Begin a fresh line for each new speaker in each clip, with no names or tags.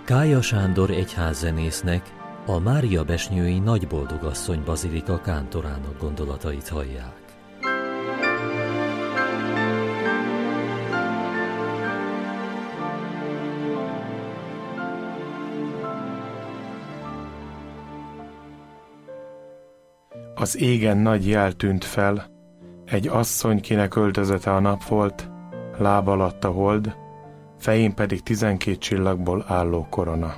Kálya Sándor egyházzenésznek, a Máriabesnyői Nagyboldogasszony bazilika kántorának gondolatait hallják.
Az égen nagy jel tűnt fel, egy asszony, kinek öltözete a nap volt, láb alatt a hold, fején pedig 12 csillagból álló korona.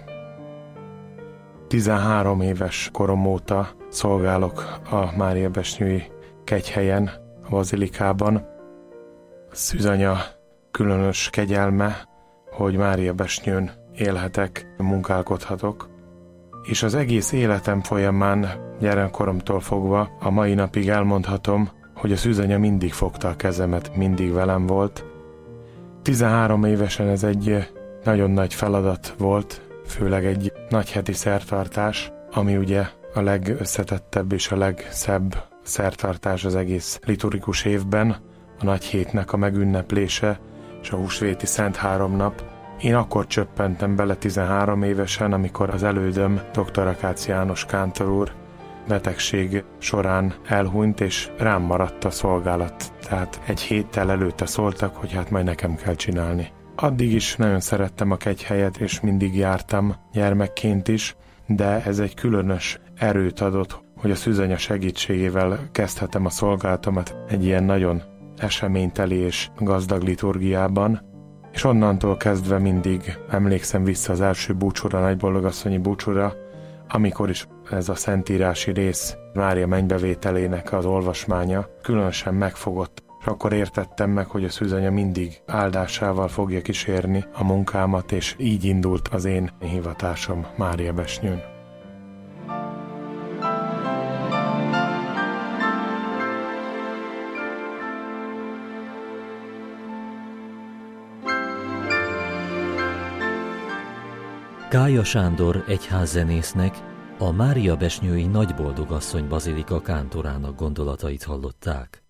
13 éves korom óta szolgálok a Máriabesnyői kegyhelyen, a bazilikában. A Szűzanya különös kegyelme, hogy Máriabesnyőn élhetek, munkálkodhatok, és az egész életem folyamán, gyerekkoromtól fogva, a mai napig elmondhatom, hogy a Szűzanya mindig fogta a kezemet, mindig velem volt. 13 évesen ez egy nagyon nagy feladat volt, főleg egy nagyheti szertartás, ami ugye a legösszetettebb és a legszebb szertartás az egész liturgikus évben, a nagy hétnek a megünneplése és a húsvéti Szent Háromnap. Én akkor csöppentem bele 13 évesen, amikor az elődöm, dr. Akácz János kántor úr betegség során elhunyt, és rám maradt a szolgálat. Tehát egy héttel előtte szóltak, hogy hát majd nekem kell csinálni. Addig is nagyon szerettem a kegyhelyet, és mindig jártam gyermekként is, de ez egy különös erőt adott, hogy a Szűzanya segítségével kezdhetem a szolgálatomat egy ilyen nagyon eseményteli és gazdag liturgiában, és onnantól kezdve mindig emlékszem vissza az első búcsúra, Nagyboldogasszonyi búcsúra, amikor is ez a szentírási rész, Mária mennybevételének az olvasmánya különösen megfogott, és akkor értettem meg, hogy a Szűzanya mindig áldásával fogja kísérni a munkámat, és így indult az én hivatásom Máriabesnyőn.
Kálya Sándor egyházzenésznek, a Máriabesnyői Nagyboldogasszony bazilika kántorának gondolatait hallották.